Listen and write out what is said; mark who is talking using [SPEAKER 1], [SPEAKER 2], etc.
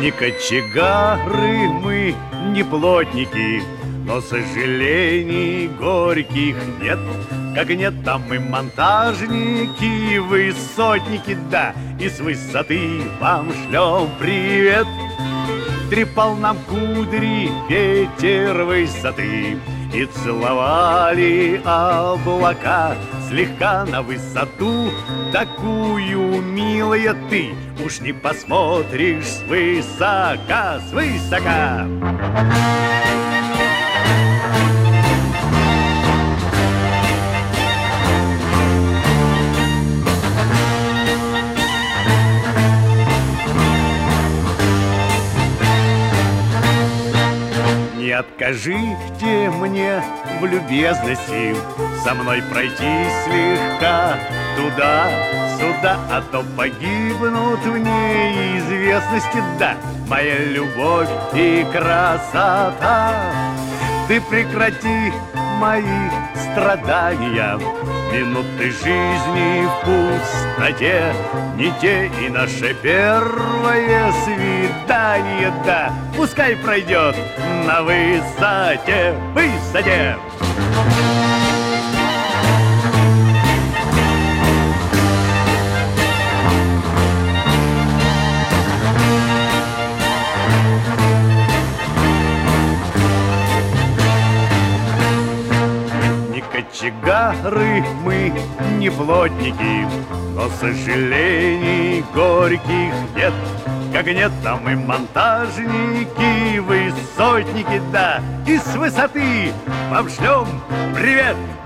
[SPEAKER 1] Не кочегары мы, не плотники, но сожалений горьких нет. Как нет, там мы монтажники, высотники, да, и с высоты вам шлем привет. Трепал нам кудри ветер высоты, и целовали облака слегка на высоту. Такую, милая, ты уж не посмотришь свысока, свысока. Не откажите мне в любезности со мной пройти слегка туда-сюда, а то погибнут в неизвестности, да, моя любовь и красота. Ты прекрати мои страдания, минуты жизни в пустоте, не те и наше первое свидание, да, пускай пройдет на высоте, высоте. Кочегары мы, не плотники, но сожалений горьких нет. Как нет, там мы монтажники, высотники, да, и с высоты вам шлем привет.